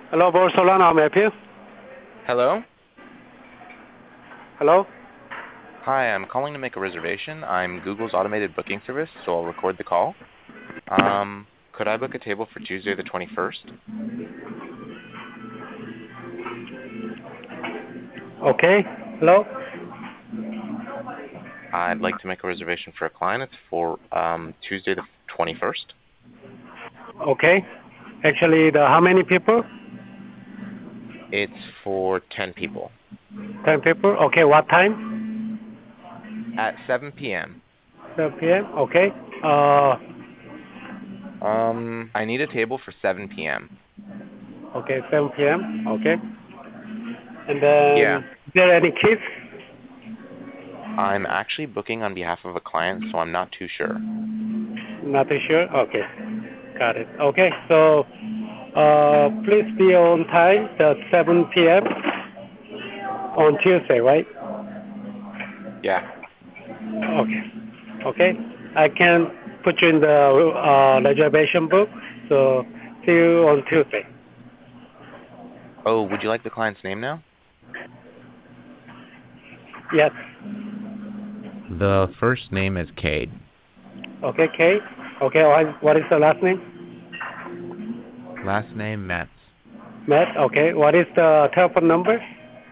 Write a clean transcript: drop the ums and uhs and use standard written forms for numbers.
Hello, Boris Solano, I'm help you. Hello? Hello? Hi, I'm calling to make a reservation. I'm Google's automated booking service, so I'll record the call. Could I book a table for Tuesday the 21st? Okay. Hello? I'd like to make a reservation for a client. It's for Tuesday the 21st. Okay. Actually, how many people? It's for 10 people. 10 people. Okay, what time? At 7 p.m. 7 p.m. Okay. Uh, I need a table for 7 p.m. okay, 7 p.m. Okay. And Yeah. is there any kids? I'm actually booking on behalf of a client, so I'm not too sure. Not too sure. Okay. Got it. Okay. So, please be on time at 7 p.m. on Tuesday, right? Yeah. Okay. Okay. I can put you in the reservation book. So, see you on Tuesday. Oh, would you like the client's name now? Yes. The first name is Cade. Okay, Kate. Okay, what is the last name? Last name, Metz. Matt. Okay, what is the telephone number?